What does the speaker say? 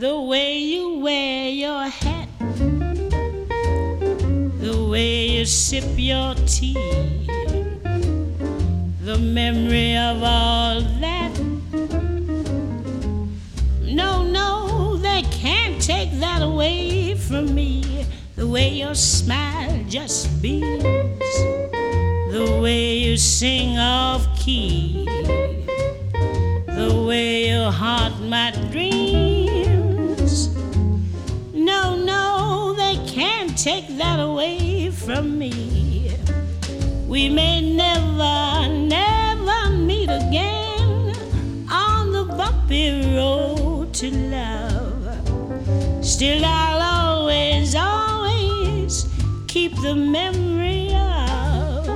The way you wear your hat, the way you sip your tea, the memory of all that. No, no, they can't take that away from me. The way your smile just beams, the way you sing off key, the way you haunt my dreams. No, no, they can't take that away from me. We may never, never meet again on the bumpy road to love. Still I'll always, always keep the memory of